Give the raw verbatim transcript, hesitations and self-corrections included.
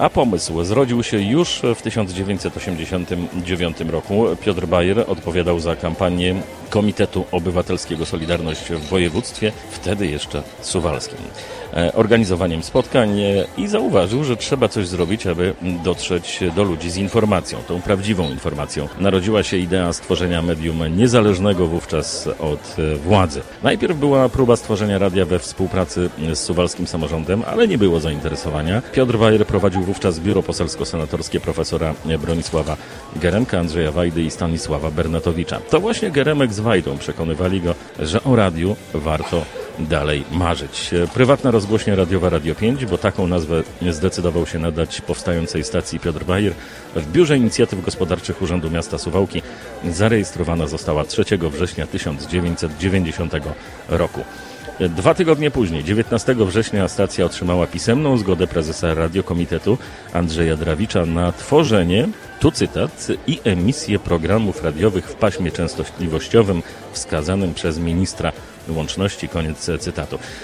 A pomysł zrodził się już w tysiąc dziewięćset osiemdziesiątym dziewiątym roku. Piotr Bayer odpowiadał za kampanię Komitetu Obywatelskiego Solidarność w województwie, wtedy jeszcze suwalskim, organizowaniem spotkań i zauważył, że trzeba coś zrobić, aby dotrzeć do ludzi z informacją, tą prawdziwą informacją. Narodziła się idea stworzenia medium niezależnego wówczas od władzy. Najpierw była próba stworzenia radia we współpracy z suwalskim samorządem, ale nie było zainteresowania. Piotr Bayer prowadził wówczas biuro poselsko-senatorskie profesora Bronisława Geremka, Andrzeja Wajdy i Stanisława Bernatowicza. To właśnie Geremek z Wajdą przekonywali go, że o radiu warto dalej marzyć. Prywatna rozgłośnia radiowa Radio pięć, bo taką nazwę zdecydował się nadać powstającej stacji Piotr Bayer, w Biurze Inicjatyw Gospodarczych Urzędu Miasta Suwałki zarejestrowana została trzeciego września tysiąc dziewięćset dziewięćdziesiątego roku. Dwa tygodnie później, dziewiętnastego września, stacja otrzymała pisemną zgodę prezesa Radiokomitetu Andrzeja Drawicza na tworzenie, tu cytat, i emisję programów radiowych w paśmie częstotliwościowym wskazanym przez ministra łączności, koniec cytatu.